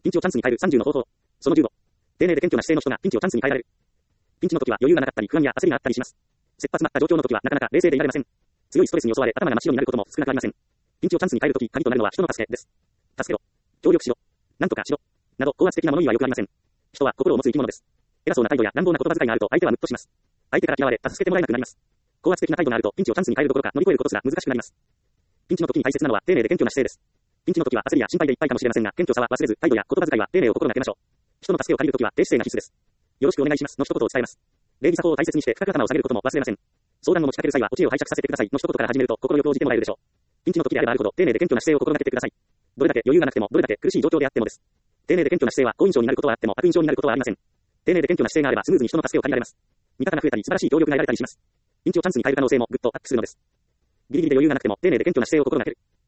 ピンチをチャンスに変える30の方法。その15。丁寧で謙虚な姿勢の人がピンチをチャンスに変えられる。ピンチの時は余裕がなかったり不安や焦りがあったりします。切羽詰まった状況の時はなかなか冷静でいられません。強いストレスに襲われ頭が真っ白になることも少なくありません。ピンチをチャンスに変えるとき鍵となるのは人の助けです。助けろ。協力しろ。なんとかしろ。など高圧的なものにはよくありません。人は心を持つ生き物です。偉そうな態度や乱暴な言葉遣いがあると相手はムッとします。相手から嫌われ助けてもらえなくなります。高圧的な態度があるとピンチをチャンスに変えるどころか乗り越えることすら難しくなります。ピンチの時に大切なのは丁寧で謙虚な姿勢です。ピンチの時は焦りや心配でいっぱいかもしれませんが、謙虚さは忘れず、態度や言葉遣いは丁寧を心がけましょう。人の助けを借りる時は低姿勢が必須です。よろしくお願いしますの一言を伝えます。礼儀作法を大切にして深く頭を下げることも忘れません。相談を持ちかける際はお知恵を拝借させてくださいの一言から始めると心よく応じてもらえるでしょう。ピンチの時であればあるほど丁寧で謙虚な姿勢を心がけてください。どれだけ余裕がなくてもどれだけ苦しい状況であってもです。丁寧で謙虚な姿勢は好印象になることはあっても悪印象になることはありません。丁寧で謙虚な姿勢があればスムーズに人の助けを借りられます。味方が増えたり素晴らしい協力が得られたりします。ピンチをチャンスに変える可能性もぐっとアップするのです。ギリギリで余裕がなくても丁寧で謙虚な姿勢を心がける。